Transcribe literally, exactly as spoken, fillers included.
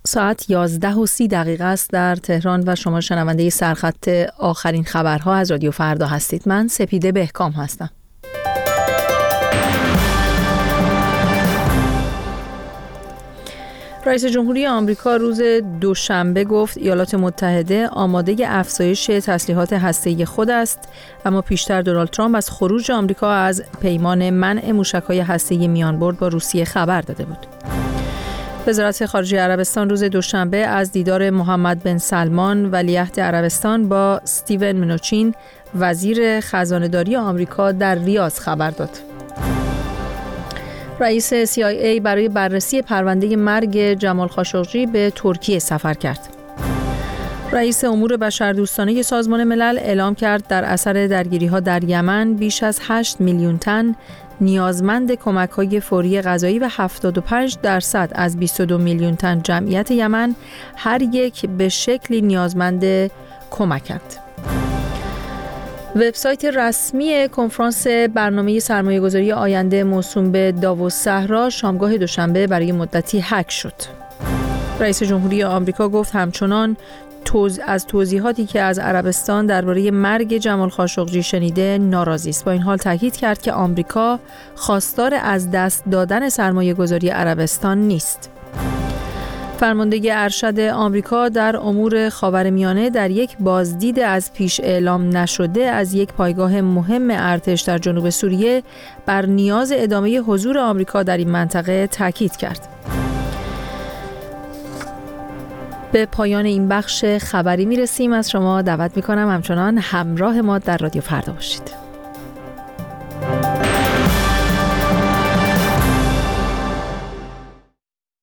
ساعت یازده و سی دقیقه است در تهران و شما شنونده سرخط آخرین خبرها از رادیو فردا هستید. من سپیده بهکام هستم. رئیس جمهوری آمریکا روز دوشنبه گفت ایالات متحده آماده افزایش تسلیحات هسته‌ای خود است، اما پیشتر دونالد ترامپ از خروج آمریکا از پیمان منع موشک‌های هسته‌ای میانبرد با روسیه خبر داده بود. وزارت خارجه عربستان روز دوشنبه از دیدار محمد بن سلمان ولیعهد عربستان با استیون منوچین وزیر خزانه‌داری آمریکا در ریاض خبر داد. رئیس سی آی ای برای بررسی پرونده مرگ جمال خاشقجی به ترکیه سفر کرد. رئیس امور بشردوستانه سازمان ملل اعلام کرد در اثر درگیری‌ها در یمن بیش از هشت میلیون تن نیازمند کمک‌های فوری غذایی و هفتاد و پنج درصد از بیست و دو میلیون تن جمعیت یمن هر یک به شکلی نیازمند کمکند. وبسایت رسمی کنفرانس برنامه سرمایه‌گذاری آینده موسوم به داووس صحرا شامگاه دوشنبه برای مدتی هک شد. رئیس جمهوری آمریکا گفت همچنان توز از توضیحاتی که از عربستان درباره مرگ جمال خاشقجی شنیده ناراضی است. با این حال تاکید کرد که آمریکا خواستار از دست دادن سرمایه‌گذاری عربستان نیست. فرمانده ارشد آمریکا در امور خاورمیانه در یک بازدید از پیش اعلام نشده از یک پایگاه مهم ارتش در جنوب سوریه بر نیاز ادامه حضور آمریکا در این منطقه تاکید کرد. به پایان این بخش خبری میرسیم. از شما دعوت میکنم همچنان همراه ما در رادیو فردا باشید.